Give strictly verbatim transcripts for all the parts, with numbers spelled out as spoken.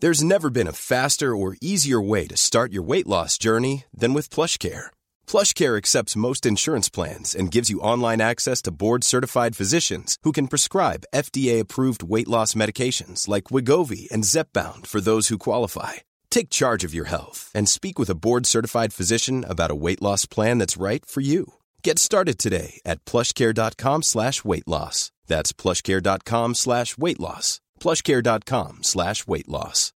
There's never been a faster or easier way to start your weight loss journey than with PlushCare. PlushCare accepts most insurance plans and gives you online access to board-certified physicians who can prescribe F D A-approved weight loss medications like Wegovy and Zepbound for those who qualify. Take charge of your health and speak with a board-certified physician about a weight loss plan that's right for you. Get started today at plushcare.com slash weight loss. That's plushcare.com slash weight loss. plushcare.com slash weight loss.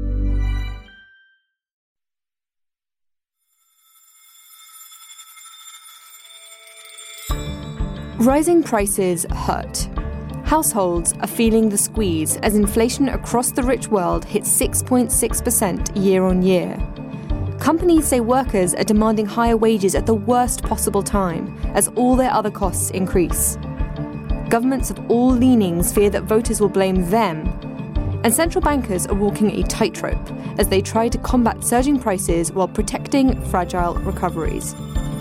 Rising prices hurt. Households are feeling the squeeze as inflation across the rich world hits six point six percent year on year. Companies say workers are demanding higher wages at the worst possible time as all their other costs increase. Governments of all leanings fear that voters will blame them. And central bankers are walking a tightrope as they try to combat surging prices while protecting fragile recoveries.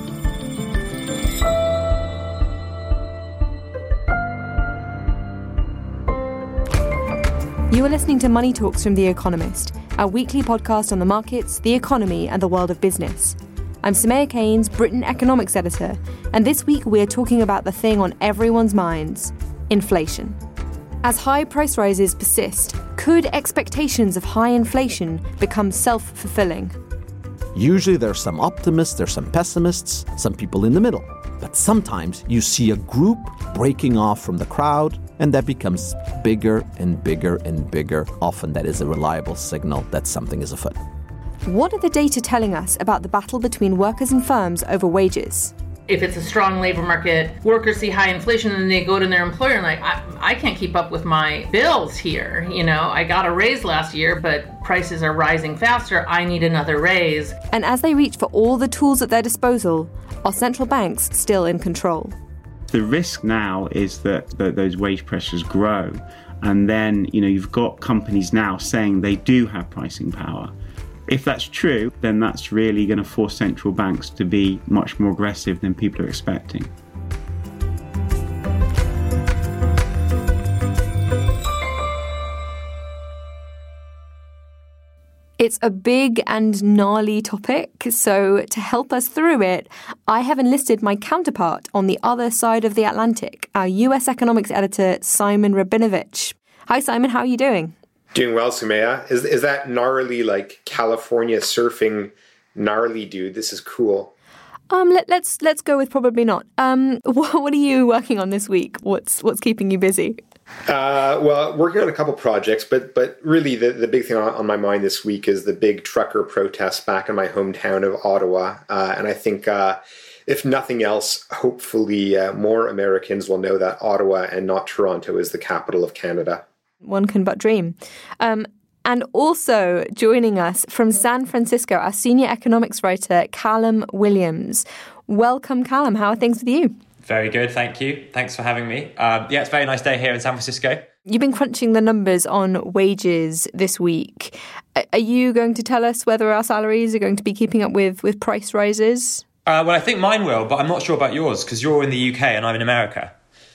You are listening to Money Talks from The Economist, our weekly podcast on the markets, the economy, and the world of business. I'm Soumaya Keynes, Britain economics editor, and this week we're talking about the thing on everyone's minds, inflation. As high price rises persist, could expectations of high inflation become self-fulfilling? Usually there's some optimists, there's some pessimists, some people in the middle. But sometimes you see a group breaking off from the crowd, and that becomes bigger and bigger and bigger. Often that is a reliable signal that something is afoot. What are the data telling us about the battle between workers and firms over wages? If it's a strong labor market, workers see high inflation and they go to their employer and like, I, I can't keep up with my bills here. You know, I got a raise last year, but prices are rising faster. I need another raise. And as they reach for all the tools at their disposal, are central banks still in control? The risk now is that, that those wage pressures grow. And then, you know, you've got companies now saying they do have pricing power. If that's true, then that's really going to force central banks to be much more aggressive than people are expecting. It's a big and gnarly topic, so to help us through it, I have enlisted my counterpart on the other side of the Atlantic, our U S economics editor, Simon Rabinovich. Hi, Simon, how are you doing? Doing well, Soumaya. Is is that gnarly, like California surfing gnarly dude? This is cool. Um, let, let's let's go with probably not. Um, what, what are you working on this week? What's what's keeping you busy? Uh, well, working on a couple projects, but but really the, the big thing on, on my mind this week is the big trucker protests back in my hometown of Ottawa, uh, and I think uh, if nothing else, hopefully uh, more Americans will know that Ottawa and not Toronto is the capital of Canada. One can but dream. Um, and also joining us from San Francisco, our senior economics writer, Callum Williams. Welcome, Callum. How are things with you? Very good, thank you. Thanks for having me. Um, yeah, it's a very nice day here in San Francisco. You've been crunching the numbers on wages this week. Are you going to tell us whether our salaries are going to be keeping up with, with price rises? Uh, well, I think mine will, but I'm not sure about yours because you're in the U K and I'm in America.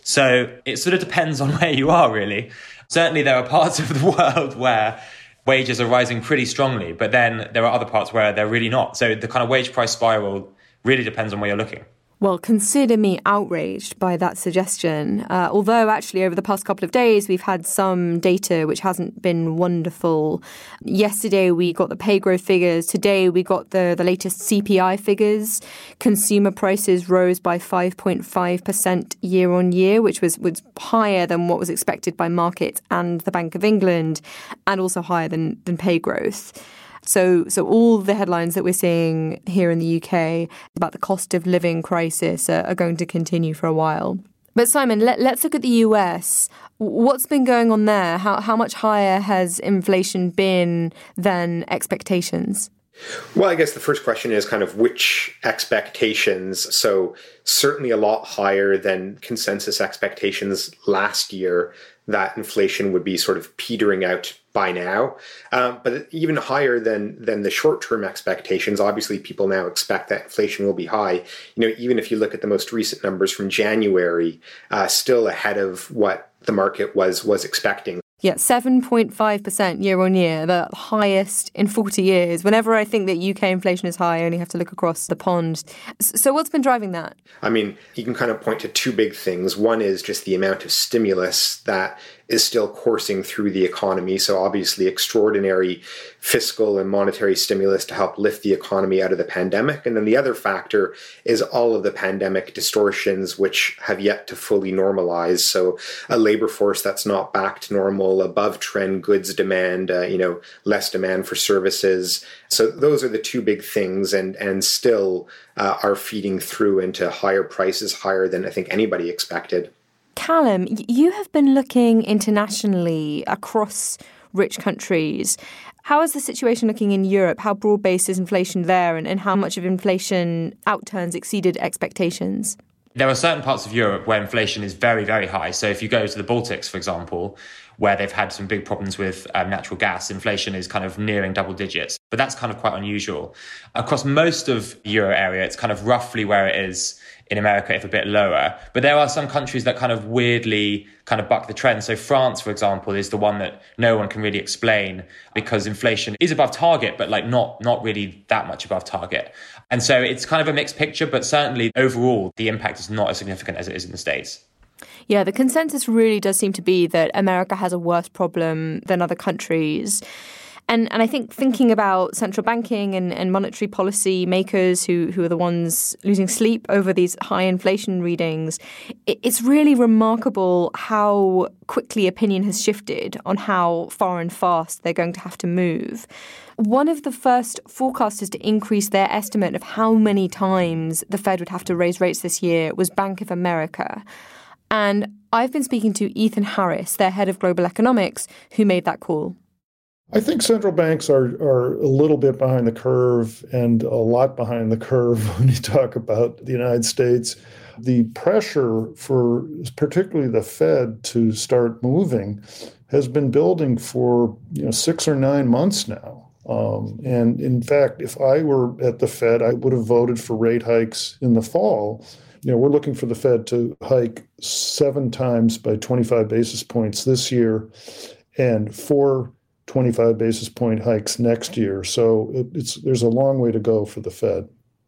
So it sort of depends on where you are, really. Certainly there are parts of the world where wages are rising pretty strongly, but then there are other parts where they're really not. So the kind of wage price spiral really depends on where you're looking. Well, consider me outraged by that suggestion. Uh, although actually over the past couple of days, we've had some data which hasn't been wonderful. Yesterday, we got the pay growth figures. Today, we got the, the latest C P I figures. Consumer prices rose by five point five percent year on year, which was, was higher than what was expected by markets and the Bank of England, and also higher than, than pay growth. So so all the headlines that we're seeing here in the U K about the cost of living crisis are, are going to continue for a while. But Simon, let, let's look at the U S. What's been going on there? How how much higher has inflation been than expectations? Well, I guess the first question is kind of which expectations. So certainly a lot higher than consensus expectations last year that inflation would be sort of petering out by now. Um, but even higher than than the short-term expectations. Obviously, people now expect that inflation will be high. You know, even if you look at the most recent numbers from January, uh, still ahead of what the market was was expecting. Yeah, seven point five percent year on year, the highest in forty years. Whenever I think that U K inflation is high, I only have to look across the pond. So what's been driving that? I mean, you can kind of point to two big things. One is just the amount of stimulus that is still coursing through the economy. So obviously extraordinary fiscal and monetary stimulus to help lift the economy out of the pandemic. And then the other factor is all of the pandemic distortions, which have yet to fully normalize. So a labor force that's not back to normal, above trend goods demand, uh, you know, less demand for services. So those are the two big things, and, and still uh, are feeding through into higher prices, higher than I think anybody expected. Callum, you have been looking internationally across rich countries. How is the situation looking in Europe? How broad-based is inflation there, and, and how much of inflation outturns exceeded expectations? There are certain parts of Europe where inflation is very, very high. So if you go to the Baltics, for example, where they've had some big problems with um, natural gas, inflation is kind of nearing double digits. But that's kind of quite unusual. Across most of the euro area, it's kind of roughly where it is in America, if a bit lower. But there are some countries that kind of weirdly kind of buck the trend. So France, for example, is the one that no one can really explain, because inflation is above target, but like not, not really that much above target. And so it's kind of a mixed picture, but certainly overall, the impact is not as significant as it is in the States. Yeah, the consensus really does seem to be that America has a worse problem than other countries. And and I think thinking about central banking and, and monetary policy makers who, who are the ones losing sleep over these high inflation readings, it, it's really remarkable how quickly opinion has shifted on how far and fast they're going to have to move. One of the first forecasters to increase their estimate of how many times the Fed would have to raise rates this year was Bank of America. And I've been speaking to Ethan Harris, their head of global economics, who made that call. I think central banks are, are a little bit behind the curve, and a lot behind the curve when you talk about the United States. The pressure for particularly the Fed to start moving has been building for you know six or nine months now. Um, and in fact, if I were at the Fed, I would have voted for rate hikes in the fall. You know, we're looking for the Fed to hike seven times by twenty-five basis points this year, and four twenty-five basis point hikes next year. So it, it's there's a long way to go for the Fed.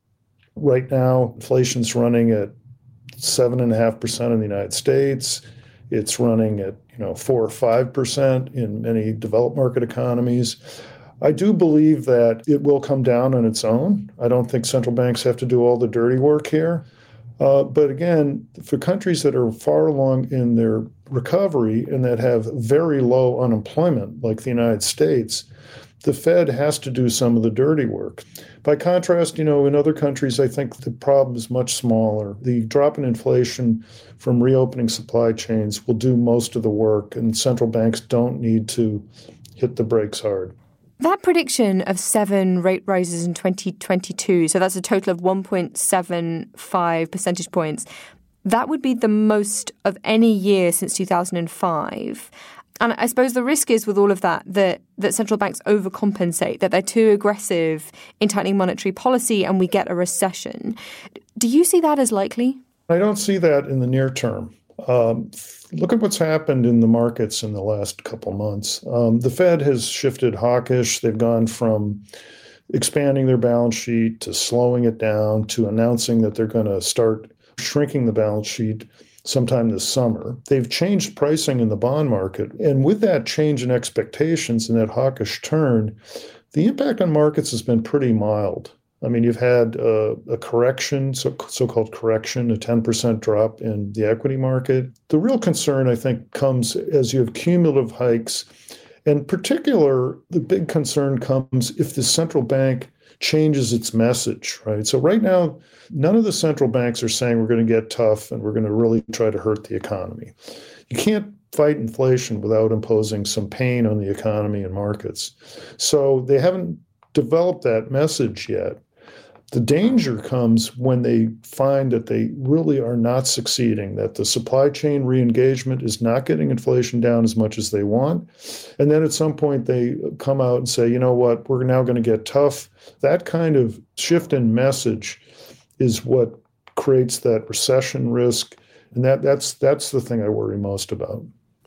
Right now, inflation's running at seven and a half percent in the United States. It's running at you know four or five percent in many developed market economies. I do believe that it will come down on its own. I don't think central banks have to do all the dirty work here. Uh, but again, for countries that are far along in their recovery and that have very low unemployment, like the United States, the Fed has to do some of the dirty work. By contrast, you know, in other countries, I think the problem is much smaller. The drop in inflation from reopening supply chains will do most of the work, and central banks don't need to hit the brakes hard. That prediction of seven rate rises in twenty twenty-two, so that's a total of one point seven five percentage points, that would be the most of any year since two thousand five. And I suppose the risk is with all of that, that, that central banks overcompensate, that they're too aggressive in tightening monetary policy and we get a recession. Do you see that as likely? I don't see that in the near term. Um, look at what's happened in the markets in the last couple months. Um, the Fed has shifted hawkish. They've gone from expanding their balance sheet to slowing it down to announcing that they're going to start shrinking the balance sheet sometime this summer. They've changed pricing in the bond market. And with that change in expectations and that hawkish turn, the impact on markets has been pretty mild. I mean, you've had uh, a correction, so, so-called correction, a ten percent drop in the equity market. The real concern, I think, comes as you have cumulative hikes. In particular, the big concern comes if the central bank changes its message, right? So right now, none of the central banks are saying we're going to get tough and we're going to really try to hurt the economy. You can't fight inflation without imposing some pain on the economy and markets. So they haven't developed that message yet. The danger comes when they find that they really are not succeeding, that the supply chain re-engagement is not getting inflation down as much as they want. And then at some point they come out and say, you know what, we're now going to get tough. That kind of shift in message is what creates that recession risk. And that that's that's the thing I worry most about.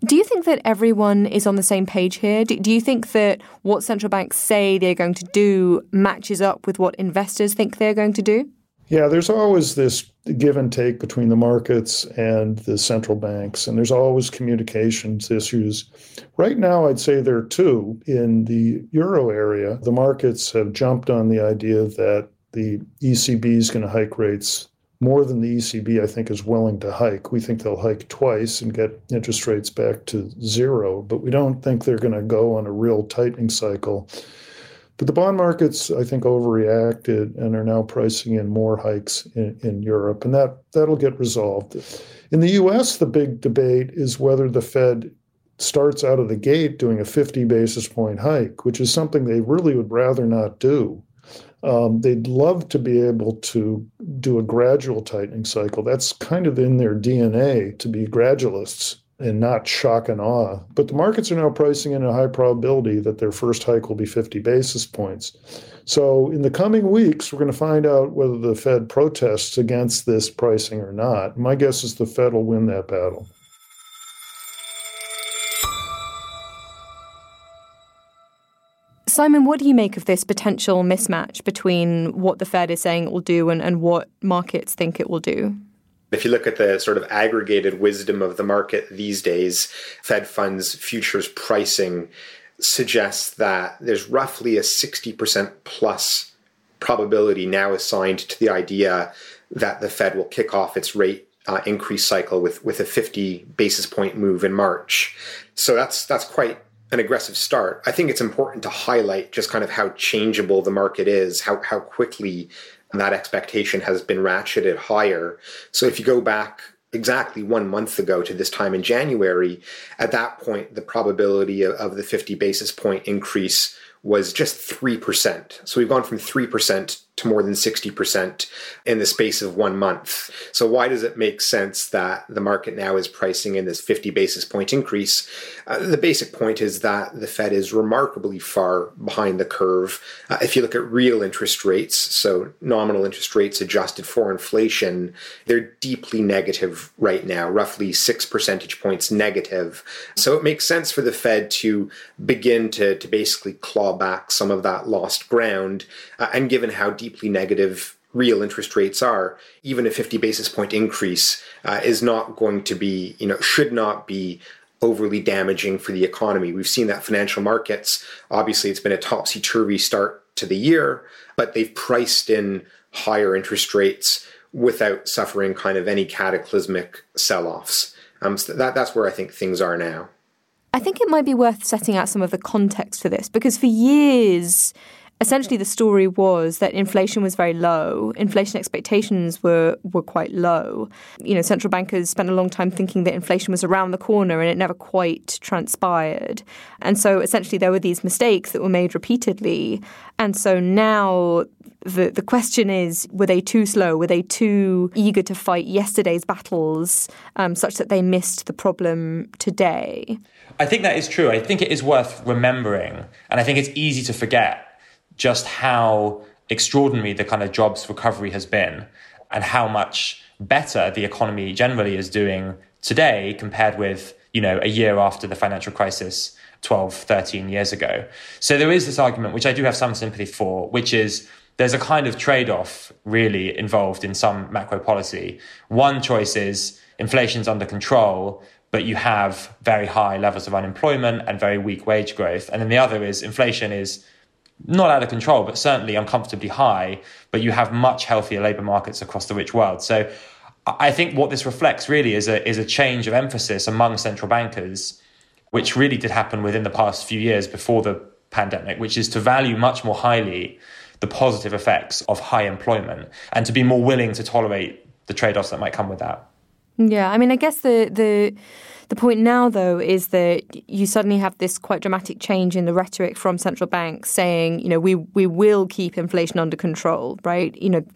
Do you think that everyone is on the same page here? Do, do you think that what central banks say they're going to do matches up with what investors think they're going to do? Yeah, there's always this give and take between the markets and the central banks, and there's always communications issues. Right now, I'd say there are two. In the euro area, the markets have jumped on the idea that the E C B is going to hike rates more than the E C B, I think, is willing to hike. We think they'll hike twice and get interest rates back to zero, but we don't think they're going to go on a real tightening cycle. But the bond markets, I think, overreacted and are now pricing in more hikes in, in Europe, and that, that'll get resolved. In the U S, the big debate is whether the Fed starts out of the gate doing a fifty basis point hike, which is something they really would rather not do. Um, they'd love to be able to do a gradual tightening cycle. That's kind of in their D N A, to be gradualists and not shock and awe. But the markets are now pricing in a high probability that their first hike will be fifty basis points. So in the coming weeks, we're going to find out whether the Fed protests against this pricing or not. My guess is the Fed will win that battle. Simon, what do you make of this potential mismatch between what the Fed is saying it will do and, and what markets think it will do? If you look at the sort of aggregated wisdom of the market these days, Fed funds futures pricing suggests that there's roughly a sixty percent plus probability now assigned to the idea that the Fed will kick off its rate uh, increase cycle with, with a fifty basis point move in March. So that's that's quite an aggressive start. I think it's important to highlight just kind of how changeable the market is, how how quickly that expectation has been ratcheted higher. So if you go back exactly one month ago to this time in January, at that point, the probability of, of the fifty basis point increase was just three percent. So we've gone from three percent to more than sixty percent in the space of one month. So why does it make sense that the market now is pricing in this fifty basis point increase? Uh, the basic point is that the Fed is remarkably far behind the curve. Uh, if you look at real interest rates, so nominal interest rates adjusted for inflation, they're deeply negative right now, roughly six percentage points negative. So it makes sense for the Fed to begin to, to basically claw back some of that lost ground. Uh, and given how deeply negative real interest rates are, even a fifty basis point increase uh, is not going to be, you know, should not be overly damaging for the economy. We've seen that financial markets, obviously it's been a topsy-turvy start to the year, but they've priced in higher interest rates without suffering kind of any cataclysmic sell-offs. Um, so that, that's where I think things are now. I think it might be worth setting out some of the context for this, because for years, essentially the story was that inflation was very low. Inflation expectations were, were quite low. You know, central bankers spent a long time thinking that inflation was around the corner and it never quite transpired. And so essentially there were these mistakes that were made repeatedly. And so now the, the question is, were they too slow? Were they too eager to fight yesterday's battles um, such that they missed the problem today? I think that is true. I think it is worth remembering. And I think it's easy to forget just how extraordinary the kind of jobs recovery has been and how much better the economy generally is doing today compared with, you know, a year after the financial crisis twelve, thirteen years ago. So there is this argument, which I do have some sympathy for, which is there's a kind of trade-off really involved in some macro policy. One choice is inflation's under control, but you have very high levels of unemployment and very weak wage growth. And then the other is inflation is not out of control, but certainly uncomfortably high, but you have much healthier labour markets across the rich world. So I think what this reflects really is a is a change of emphasis among central bankers, which really did happen within the past few years before the pandemic, which is to value much more highly the positive effects of high employment and to be more willing to tolerate the trade-offs that might come with that. Yeah, I mean, I guess the the the point now, though, is that you suddenly have this quite dramatic change in the rhetoric from central banks saying, you know, we we will keep inflation under control, right? You know,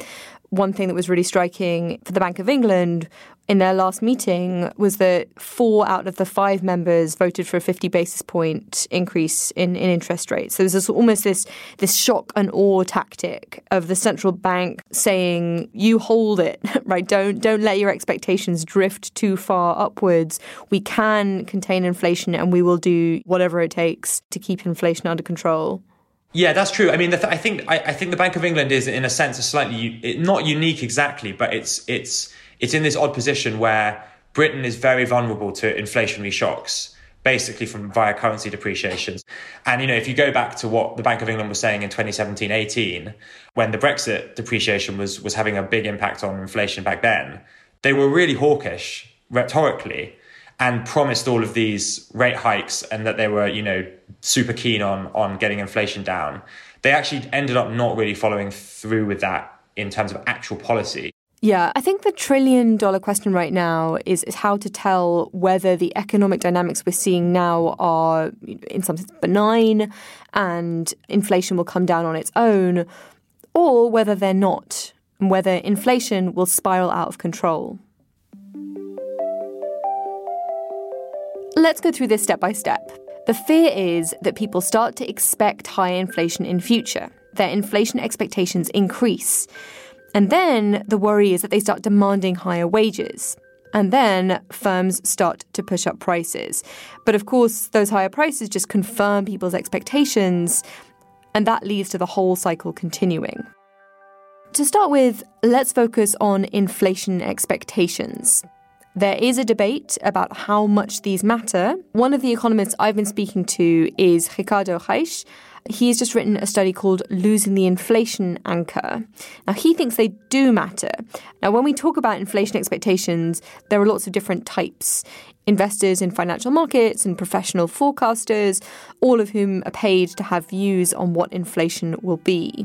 one thing that was really striking for the Bank of England in their last meeting was that four out of the five members voted for a fifty basis point increase in, in interest rates. So there's this, almost this, this shock and awe tactic of the central bank saying, you hold it, right? Don't, don't let your expectations drift too far upwards. We can contain inflation and we will do whatever it takes to keep inflation under control. Yeah, that's true. I mean, the th- I think I, I think the Bank of England is, in a sense, a slightly it, not unique exactly, but it's it's it's in this odd position where Britain is very vulnerable to inflationary shocks, basically from via currency depreciations. And you know, if you go back to what the Bank of England was saying in twenty seventeen eighteen, when the Brexit depreciation was was having a big impact on inflation back then, they were really hawkish rhetorically and promised all of these rate hikes and that they were, you know, super keen on, on getting inflation down. They actually ended up not really following through with that in terms of actual policy. Yeah, I think the trillion dollar question right now is, is how to tell whether the economic dynamics we're seeing now are in some sense benign and inflation will come down on its own, or whether they're not, and whether inflation will spiral out of control. Let's go through this step by step. The fear is that people start to expect higher inflation in future. Their inflation expectations increase. And then the worry is that they start demanding higher wages. And then firms start to push up prices. But of course, those higher prices just confirm people's expectations, and that leads to the whole cycle continuing. To start with, let's focus on inflation expectations. There is a debate about how much these matter. One of the economists I've been speaking to is Ricardo Reis. He's just written a study called Losing the Inflation Anchor. Now, he thinks they do matter. Now, when we talk about inflation expectations, there are lots of different types. Investors in financial markets and professional forecasters, all of whom are paid to have views on what inflation will be.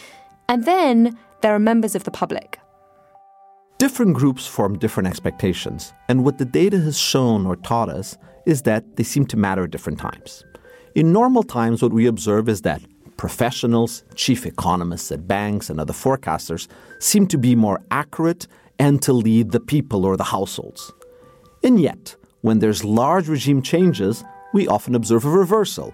And then there are members of the public. Different groups form different expectations, and what the data has shown or taught us is that they seem to matter at different times. In normal times, what we observe is that professionals, chief economists at banks and other forecasters seem to be more accurate and to lead the people or the households. And yet, when there's large regime changes, we often observe a reversal.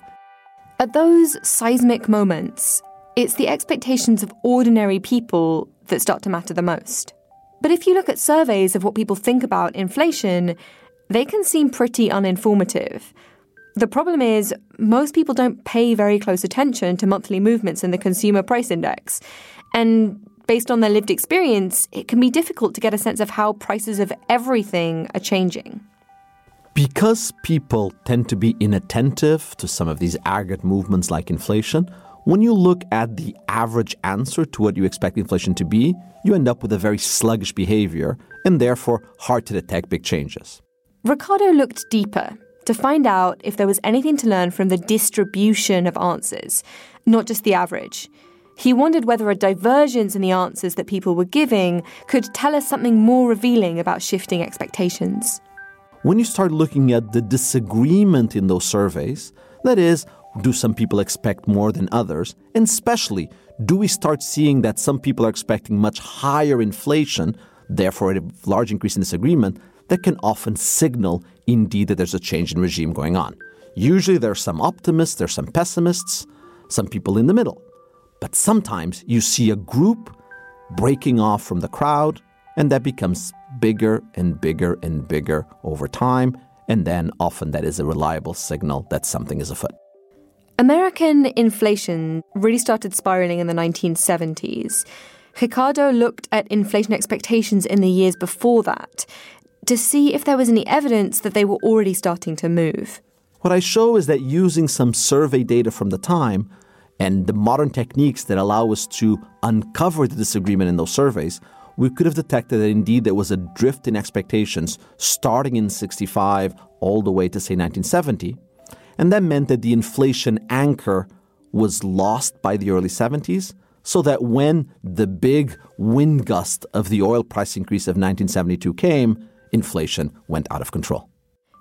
At those seismic moments, it's the expectations of ordinary people that start to matter the most. But if you look at surveys of what people think about inflation, they can seem pretty uninformative. The problem is, most people don't pay very close attention to monthly movements in the consumer price index. And based on their lived experience, it can be difficult to get a sense of how prices of everything are changing. Because people tend to be inattentive to some of these aggregate movements like inflation, when you look at the average answer to what you expect inflation to be, you end up with a very sluggish behavior and therefore hard to detect big changes. Ricardo looked deeper to find out if there was anything to learn from the distribution of answers, not just the average. He wondered whether a divergence in the answers that people were giving could tell us something more revealing about shifting expectations. When you start looking at the disagreement in those surveys, that is, do some people expect more than others? And especially, do we start seeing that some people are expecting much higher inflation, therefore a large increase in disagreement, that can often signal, indeed, that there's a change in regime going on. Usually there are some optimists, there are some pessimists, some people in the middle. But sometimes you see a group breaking off from the crowd, and that becomes bigger and bigger and bigger over time, and then often that is a reliable signal that something is afoot. American inflation really started spiraling in the nineteen seventies. Ricardo looked at inflation expectations in the years before that to see if there was any evidence that they were already starting to move. What I show is that using some survey data from the time and the modern techniques that allow us to uncover the disagreement in those surveys, we could have detected that indeed there was a drift in expectations starting in sixty-five all the way to, say, nineteen seventy. And that meant that the inflation anchor was lost by the early seventies, so that when the big wind gust of the oil price increase of nineteen seventy-two came, inflation went out of control.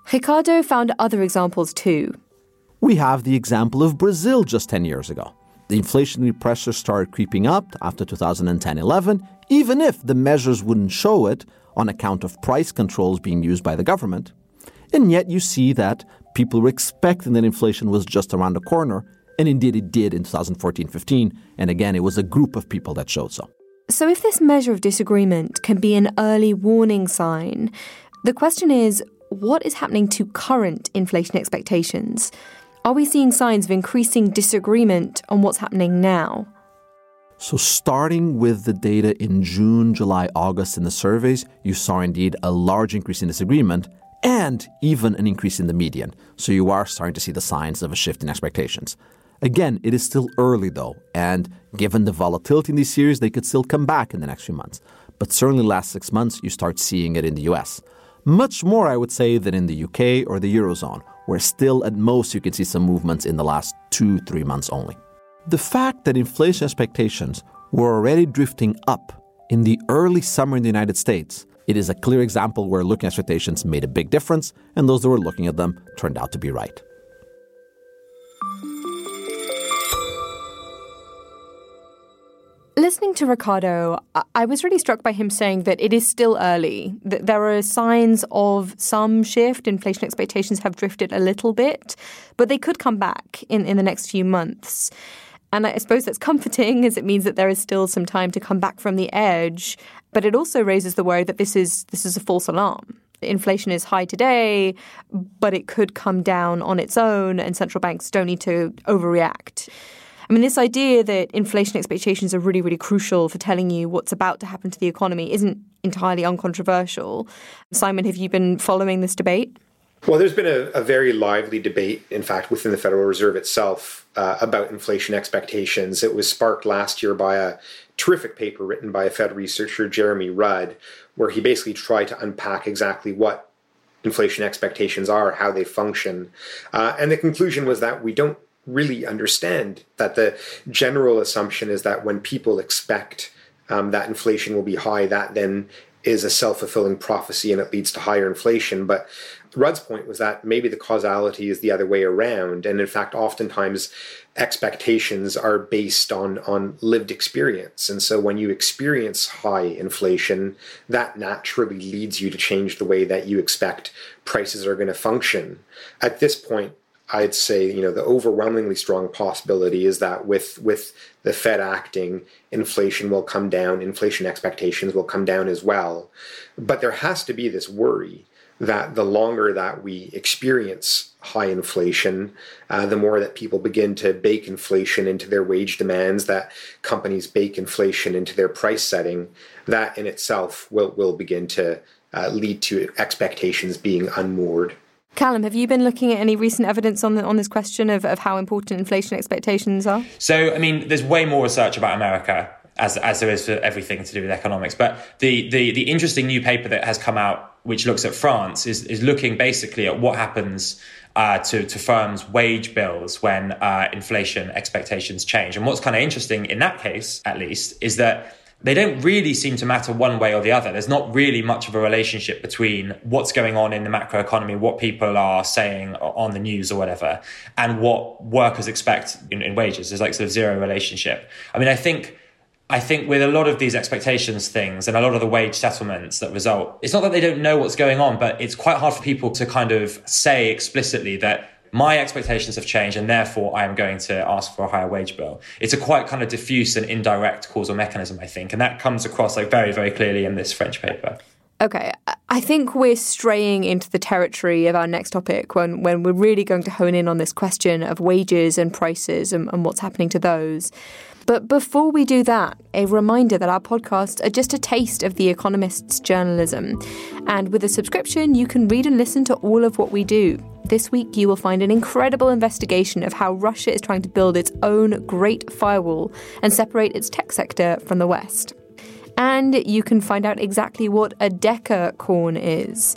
Ricardo found other examples too. We have the example of Brazil just ten years ago. The inflationary pressure started creeping up after two thousand ten eleven, even if the measures wouldn't show it on account of price controls being used by the government. And yet you see that people were expecting that inflation was just around the corner, and indeed it did in two thousand fourteen fifteen, and again it was a group of people that showed so. So if this measure of disagreement can be an early warning sign, the question is, what is happening to current inflation expectations? Are we seeing signs of increasing disagreement on what's happening now? So starting with the data in June, July, August in the surveys, you saw indeed a large increase in disagreement and even an increase in the median. So you are starting to see the signs of a shift in expectations. Again, it is still early though, and given the volatility in these series, they could still come back in the next few months. But certainly last six months, you start seeing it in the U S. Much more, I would say, than in the U K or the Eurozone, where still at most you can see some movements in the last two, three months only. The fact that inflation expectations were already drifting up in the early summer in the United States, it is a clear example where looking at expectations made a big difference, and those that were looking at them turned out to be right. Listening to Ricardo, I was really struck by him saying that it is still early, that there are signs of some shift. Inflation expectations have drifted a little bit, but they could come back in, in the next few months. And I suppose that's comforting, as it means that there is still some time to come back from the edge. But it also raises the worry that this is this is a false alarm. Inflation is high today, but it could come down on its own, and central banks don't need to overreact. I mean, this idea that inflation expectations are really, really crucial for telling you what's about to happen to the economy isn't entirely uncontroversial. Simon, have you been following this debate? Well, there's been a, a very lively debate, in fact, within the Federal Reserve itself uh, about inflation expectations. It was sparked last year by a terrific paper written by a Fed researcher, Jeremy Rudd, where he basically tried to unpack exactly what inflation expectations are, how they function. Uh, and the conclusion was that we don't really understand, that the general assumption is that when people expect um, that inflation will be high, that then is a self-fulfilling prophecy and it leads to higher inflation. But Rudd's point was that maybe the causality is the other way around. And in fact, oftentimes expectations are based on, on lived experience. And so when you experience high inflation, that naturally leads you to change the way that you expect prices are going to function. At this point, I'd say, you know, the overwhelmingly strong possibility is that with with the Fed acting, inflation will come down, inflation expectations will come down as well. But there has to be this worry that the longer that we experience high inflation, uh, the more that people begin to bake inflation into their wage demands, that companies bake inflation into their price setting, that in itself will, will begin to uh, lead to expectations being unmoored. Callum, have you been looking at any recent evidence on the, on this question of, of how important inflation expectations are? So, I mean, there's way more research about America, as as there is for everything to do with economics. But the the, the interesting new paper that has come out, which looks at France, is, is looking basically at what happens uh, to, to firms' wage bills when uh, inflation expectations change. And what's kind of interesting in that case, at least, is that they don't really seem to matter one way or the other. There's not really much of a relationship between what's going on in the macroeconomy, what people are saying on the news or whatever, and what workers expect in, in wages. There's like sort of zero relationship. I mean, I think I think with a lot of these expectations things and a lot of the wage settlements that result, it's not that they don't know what's going on, but it's quite hard for people to kind of say explicitly that my expectations have changed and therefore I am going to ask for a higher wage bill. It's a quite kind of diffuse and indirect causal mechanism, I think. And that comes across like very, very clearly in this French paper. Okay, I think we're straying into the territory of our next topic when, when we're really going to hone in on this question of wages and prices and, and what's happening to those. But before we do that, a reminder that our podcasts are just a taste of The Economist's journalism. And with a subscription, you can read and listen to all of what we do. This week, you will find an incredible investigation of how Russia is trying to build its own great firewall and separate its tech sector from the West. And you can find out exactly what a decacorn is.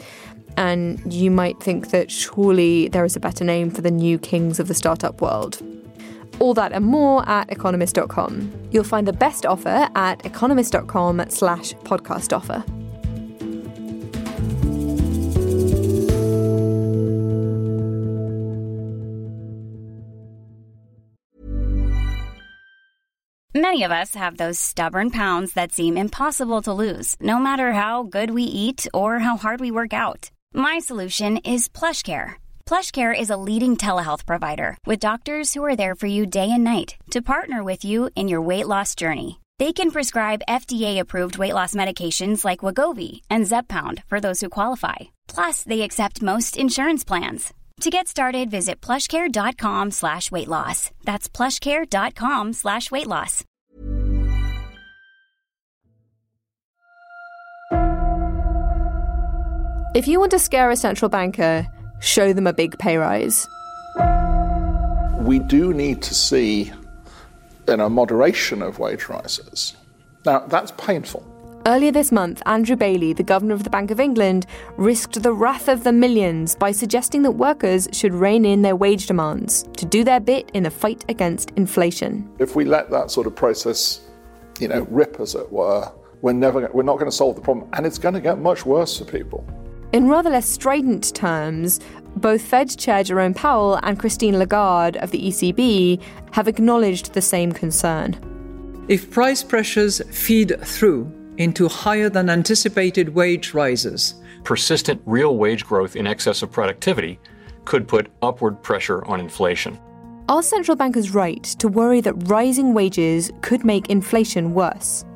And you might think that surely there is a better name for the new kings of the startup world. All that and more at economist dot com. You'll find the best offer at economist dot com slash podcast offer. Many of us have those stubborn pounds that seem impossible to lose, no matter how good we eat or how hard we work out. My solution is PlushCare. PlushCare is a leading telehealth provider with doctors who are there for you day and night to partner with you in your weight loss journey. They can prescribe F D A-approved weight loss medications like Wegovy and Zepbound for those who qualify. Plus, they accept most insurance plans. To get started, visit plushcare.com slash weight loss. That's plushcare.com slash weight loss. If you want to scare a central banker, show them a big pay rise. We do need to see, you know, moderation of wage rises. Now, that's painful. Earlier this month, Andrew Bailey, the governor of the Bank of England, risked the wrath of the millions by suggesting that workers should rein in their wage demands to do their bit in the fight against inflation. If we let that sort of process, you know, rip, as it were, we're never, we're not going to solve the problem, and it's going to get much worse for people. In rather less strident terms, both Fed Chair Jerome Powell and Christine Lagarde of the E C B have acknowledged the same concern. If price pressures feed through into higher than anticipated wage rises, persistent real wage growth in excess of productivity could put upward pressure on inflation. Are central bankers right to worry that rising wages could make inflation worse?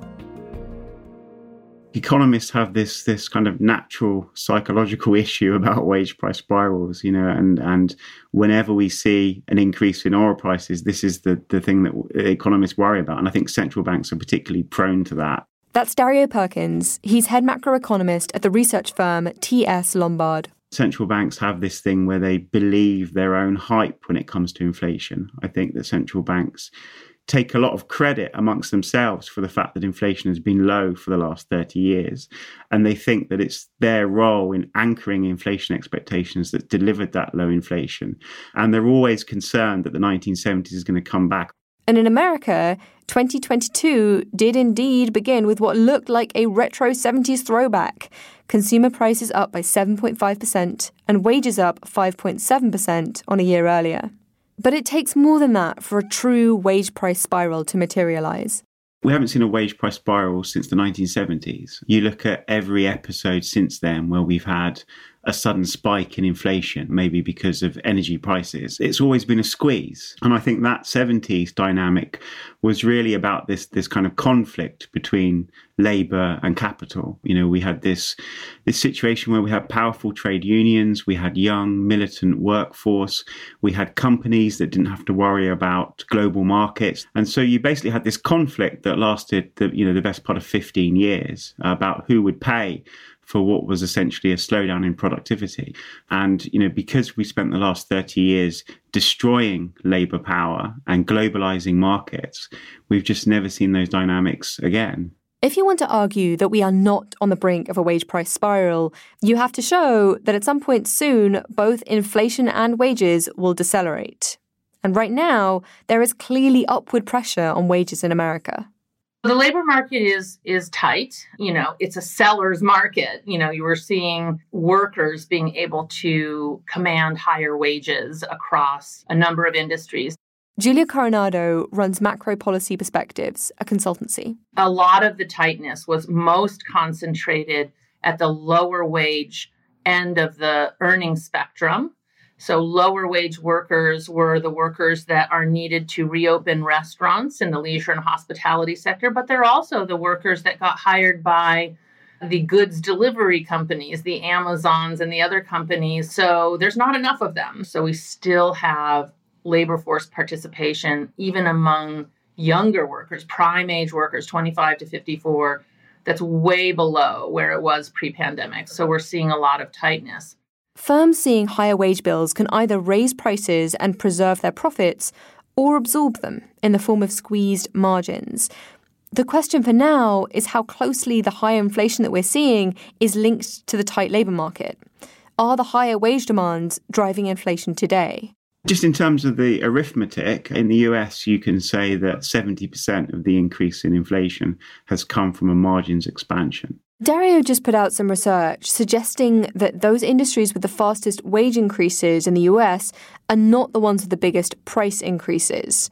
Economists have this this kind of natural psychological issue about wage price spirals, you know, and and whenever we see an increase in oil prices, this is the, the thing that economists worry about. And I think central banks are particularly prone to that. That's Dario Perkins. He's head macroeconomist at the research firm T S Lombard. Central banks have this thing where they believe their own hype when it comes to inflation. I think that central banks take a lot of credit amongst themselves for the fact that inflation has been low for the last thirty years. And they think that it's their role in anchoring inflation expectations that delivered that low inflation. And they're always concerned that the nineteen seventies is going to come back. And in America, twenty twenty-two did indeed begin with what looked like a retro seventies throwback. Consumer prices up by seven point five percent and wages up five point seven percent on a year earlier. But it takes more than that for a true wage price spiral to materialize. We haven't seen a wage price spiral since the nineteen seventies. You look at every episode since then where we've had a sudden spike in inflation, maybe because of energy prices. It's always been a squeeze. And I think that seventies dynamic was really about this, this kind of conflict between labour and capital. You know, we had this, this situation where we had powerful trade unions, we had young militant workforce, we had companies that didn't have to worry about global markets. And so you basically had this conflict that lasted the, you know, the best part of fifteen years about who would pay for what was essentially a slowdown in productivity. And, you know, because we spent the last thirty years destroying labour power and globalising markets, we've just never seen those dynamics again. If you want to argue that we are not on the brink of a wage price spiral, you have to show that at some point soon, both inflation and wages will decelerate. And right now, there is clearly upward pressure on wages in America. The labor market is is tight. You know, it's a seller's market. You know, you were seeing workers being able to command higher wages across a number of industries. Julia Coronado runs Macro Policy Perspectives, a consultancy. A lot of the tightness was most concentrated at the lower wage end of the earnings spectrum. So lower wage workers were the workers that are needed to reopen restaurants in the leisure and hospitality sector, but they're also the workers that got hired by the goods delivery companies, the Amazons and the other companies. So there's not enough of them. So we still have labor force participation, even among younger workers, prime age workers, twenty-five to fifty-four, that's way below where it was pre-pandemic. So we're seeing a lot of tightness. Firms seeing higher wage bills can either raise prices and preserve their profits or absorb them in the form of squeezed margins. The question for now is how closely the higher inflation that we're seeing is linked to the tight labour market. Are the higher wage demands driving inflation today? Just in terms of the arithmetic, in the U S, you can say that seventy percent of the increase in inflation has come from a margins expansion. Dario just put out some research suggesting that those industries with the fastest wage increases in the U S are not the ones with the biggest price increases.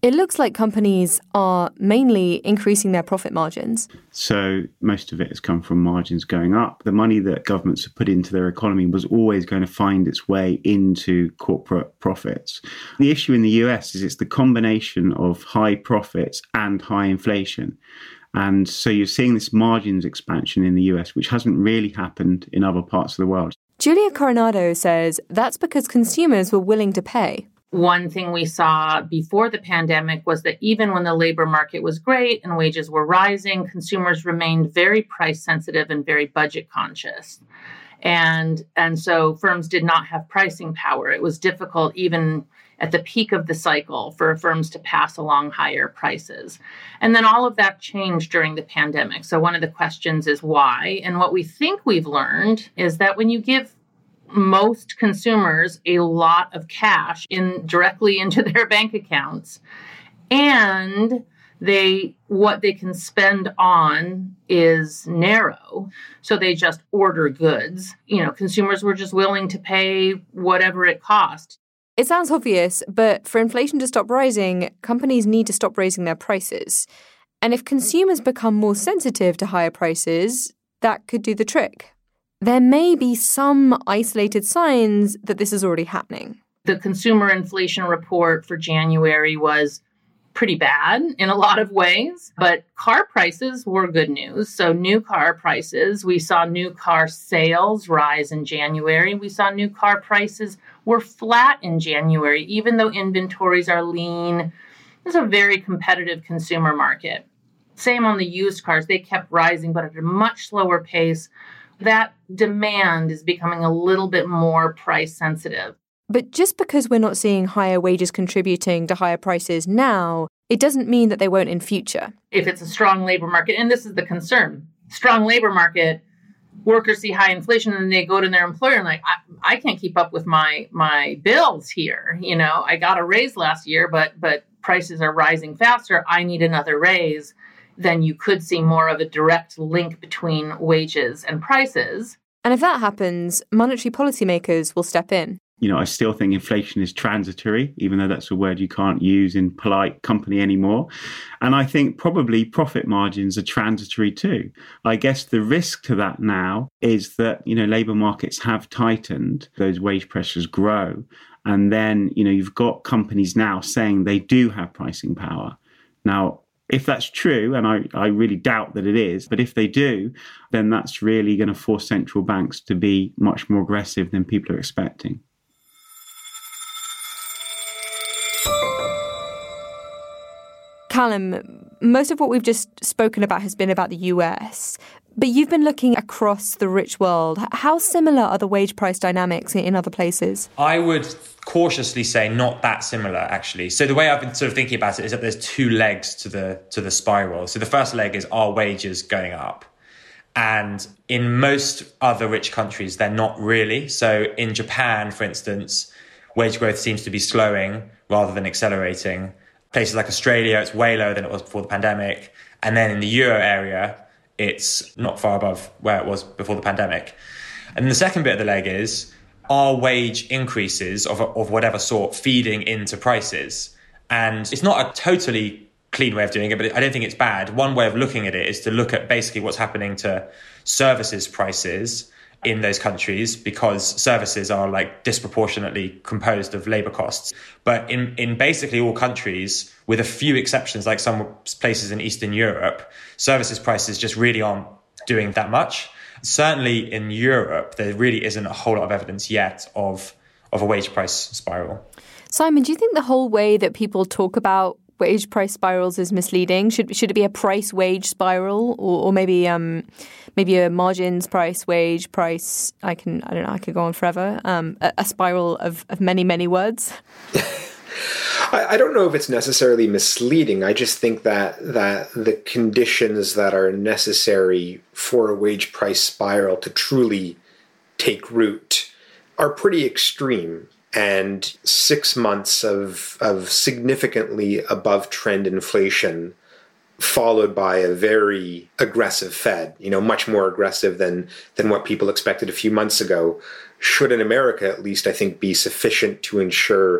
It looks like companies are mainly increasing their profit margins. So most of it has come from margins going up. The money that governments have put into their economy was always going to find its way into corporate profits. The issue in the U S is it's the combination of high profits and high inflation. And so you're seeing this margins expansion in the U S, which hasn't really happened in other parts of the world. Julia Coronado says that's because consumers were willing to pay. One thing we saw before the pandemic was that even when the labor market was great and wages were rising, consumers remained very price sensitive and very budget conscious. And, and so firms did not have pricing power. It was difficult even at the peak of the cycle for firms to pass along higher prices. And then all of that changed during the pandemic. So one of the questions is why? And what we think we've learned is that when you give most consumers a lot of cash in directly into their bank accounts, and they what they can spend on is narrow, so they just order goods. You know, consumers were just willing to pay whatever it cost. It sounds obvious, but for inflation to stop rising, companies need to stop raising their prices. And if consumers become more sensitive to higher prices, that could do the trick. There may be some isolated signs that this is already happening. The consumer inflation report for January was pretty bad in a lot of ways, but car prices were good news. So new car prices, we saw new car sales rise in January. We saw new car prices were flat in January, even though inventories are lean. It's a very competitive consumer market. Same on the used cars. They kept rising, but at a much slower pace. That demand is becoming a little bit more price sensitive. But just because we're not seeing higher wages contributing to higher prices now, it doesn't mean that they won't in future. If it's a strong labor market, and this is the concern, strong labor market, workers see high inflation and they go to their employer and like, I, I can't keep up with my my bills here. You know, I got a raise last year, but but prices are rising faster. I need another raise. Then you could see more of a direct link between wages and prices. And if that happens, monetary policymakers will step in. You know, I still think inflation is transitory, even though that's a word you can't use in polite company anymore. And I think probably profit margins are transitory too. I guess the risk to that now is that, you know, labour markets have tightened, those wage pressures grow. And then, you know, you've got companies now saying they do have pricing power. Now, if that's true, and I, I really doubt that it is, but if they do, then that's really going to force central banks to be much more aggressive than people are expecting. Callum, most of what we've just spoken about has been about the U S, but you've been looking across the rich world. How similar are the wage price dynamics in other places? I would cautiously say not that similar, actually. So the way I've been sort of thinking about it is that there's two legs to the to the spiral. So the first leg is, are wages going up? And in most other rich countries, they're not really. So in Japan, for instance, wage growth seems to be slowing rather than accelerating. Places like Australia, it's way lower than it was before the pandemic. And then in the euro area, it's not far above where it was before the pandemic. And the second bit of the leg is, are wage increases of, of whatever sort feeding into prices? And it's not a totally clean way of doing it, but I don't think it's bad. One way of looking at it is to look at basically what's happening to services prices in those countries, because services are like disproportionately composed of labor costs. But in, in basically all countries, with a few exceptions, like some places in Eastern Europe, services prices just really aren't doing that much. Certainly in Europe, there really isn't a whole lot of evidence yet of, of a wage price spiral. Simon, do you think the whole way that people talk about wage price spirals is misleading? Should should it be a price wage spiral, or, or maybe um maybe a margins price wage price? I can I don't know. I could go on forever. Um, a, a spiral of, of many many words. I, I don't know if it's necessarily misleading. I just think that that the conditions that are necessary for a wage price spiral to truly take root are pretty extreme. And six months of of significantly above trend inflation, followed by a very aggressive Fed, you know, much more aggressive than than what people expected a few months ago, should in America at least, I think, be sufficient to ensure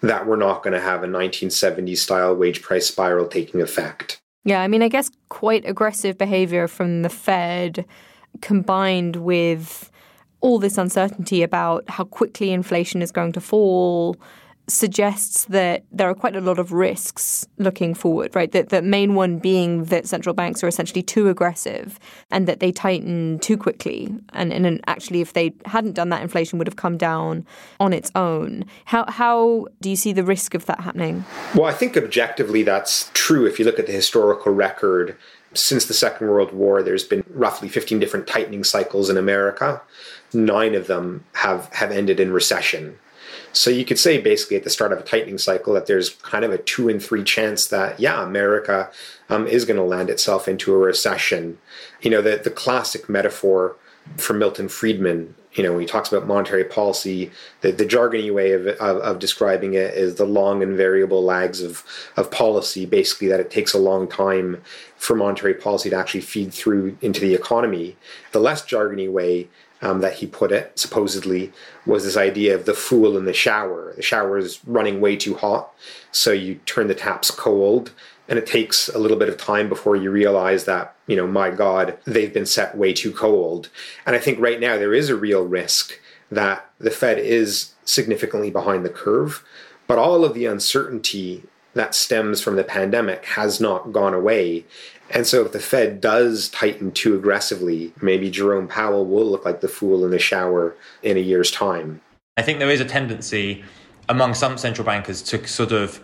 that we're not going to have a nineteen seventies style wage price spiral taking effect. Yeah, I mean, I guess quite aggressive behavior from the Fed combined with all this uncertainty about how quickly inflation is going to fall suggests that there are quite a lot of risks looking forward, right? That the main one being that central banks are essentially too aggressive and that they tighten too quickly. And, and actually, if they hadn't done that, inflation would have come down on its own. How how do you see the risk of that happening? Well, I think objectively that's true. If you look at the historical record, since the Second World War, there's been roughly fifteen different tightening cycles in America. Nine of them have, have ended in recession. So you could say basically at the start of a tightening cycle that there's kind of a two in three chance that, yeah, America um, is going to land itself into a recession. You know, the, the classic metaphor for Milton Friedman, you know, when he talks about monetary policy, the, the jargony way of, of, of describing it is the long and variable lags of, of policy, basically that it takes a long time for monetary policy to actually feed through into the economy. The less jargony way Um, that he put it, supposedly, was this idea of the fool in the shower. The shower is running way too hot, so you turn the taps cold, and it takes a little bit of time before you realize that, you know, my God, they've been set way too cold. And I think right now there is a real risk that the Fed is significantly behind the curve, but all of the uncertainty that stems from the pandemic has not gone away. And so if the Fed does tighten too aggressively, maybe Jerome Powell will look like the fool in the shower in a year's time. I think there is a tendency among some central bankers to sort of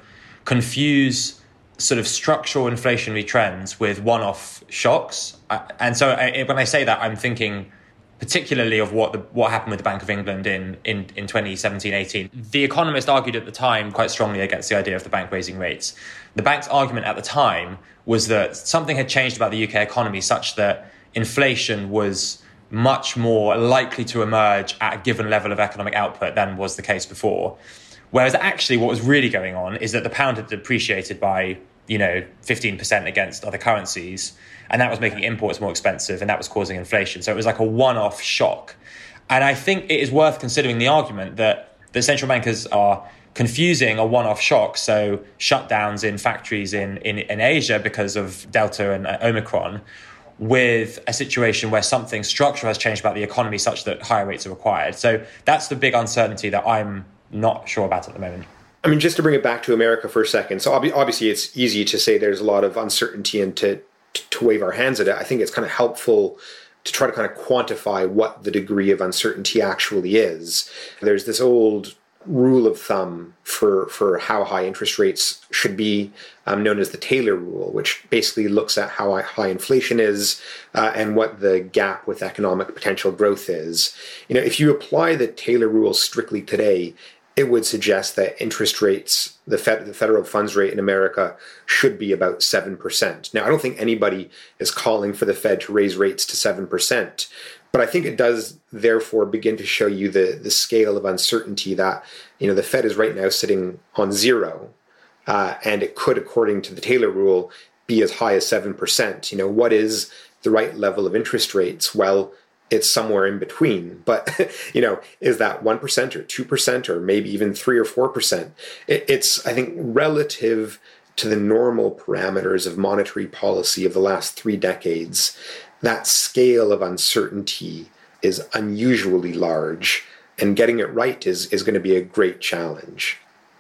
confuse sort of structural inflationary trends with one-off shocks. And so I, when I say that, I'm thinking particularly of what the, what happened with the Bank of England in, in, in twenty seventeen eighteen. The Economist argued at the time quite strongly against the idea of the bank raising rates. The bank's argument at the time was that something had changed about the U K economy such that inflation was much more likely to emerge at a given level of economic output than was the case before. Whereas actually what was really going on is that the pound had depreciated by, you know, fifteen percent against other currencies, and that was making imports more expensive, and that was causing inflation. So it was like a one-off shock. And I think it is worth considering the argument that the central bankers are confusing a one-off shock, so shutdowns in factories in, in, in Asia because of Delta and Omicron, with a situation where something structural has changed about the economy such that higher rates are required. So that's the big uncertainty that I'm not sure about at the moment. I mean, just to bring it back to America for a second. So obviously it's easy to say there's a lot of uncertainty and to, to wave our hands at it. I think it's kind of helpful to try to kind of quantify what the degree of uncertainty actually is. There's this old rule of thumb for, for how high interest rates should be, um, known as the Taylor rule, which basically looks at how high inflation is uh, and what the gap with economic potential growth is. You know, if you apply the Taylor rule strictly today, it would suggest that interest rates, the, Fed, the federal funds rate in America should be about seven percent. Now, I don't think anybody is calling for the Fed to raise rates to seven percent, but I think it does therefore begin to show you the, the scale of uncertainty that, you know, the Fed is right now sitting on zero, uh, and it could, according to the Taylor rule, be as high as seven percent. You know, what is the right level of interest rates? Well, it's somewhere in between. But, you know, is that one percent or two percent or maybe even three or four percent? It, it's, I think, relative to the normal parameters of monetary policy of the last three decades, that scale of uncertainty is unusually large, and getting it right is, is going to be a great challenge.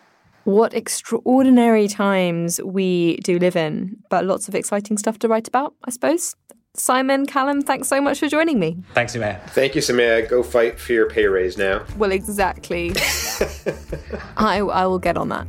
What extraordinary times we do live in, but lots of exciting stuff to write about, I suppose. Simon, Callum, thanks so much for joining me. Thanks, Sumaya. Thank you, Sumaya. Go fight for your pay raise now. Well, exactly. I, I will get on that.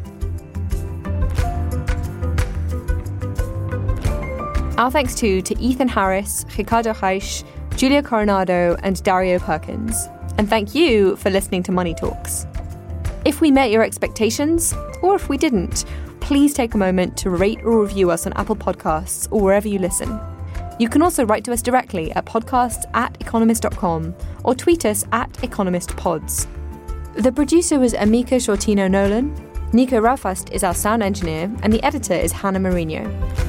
Our thanks too to Ethan Harris, Ricardo Reich, Julia Coronado, and Dario Perkins. And thank you for listening to Money Talks. If we met your expectations, or if we didn't, please take a moment to rate or review us on Apple Podcasts or wherever you listen. You can also write to us directly at podcasts at economist dot com or tweet us at economistpods. The producer was Amika Shortino-Nolan, Nico Raufast is our sound engineer, and the editor is Hannah Mourinho.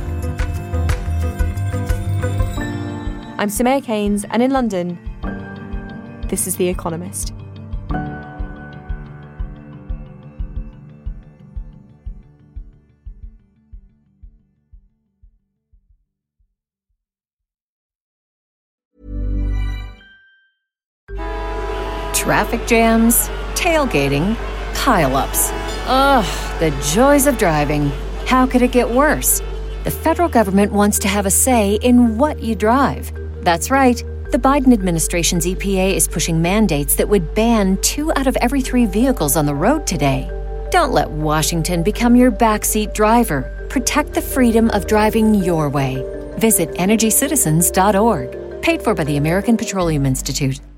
I'm Sumaya Keynes, and in London, this is The Economist. Traffic jams, tailgating, pile-ups. Ugh, the joys of driving. How could it get worse? The federal government wants to have a say in what you drive. That's right. The Biden administration's E P A is pushing mandates that would ban two out of every three vehicles on the road today. Don't let Washington become your backseat driver. Protect the freedom of driving your way. Visit energy citizens dot org. Paid for by the American Petroleum Institute.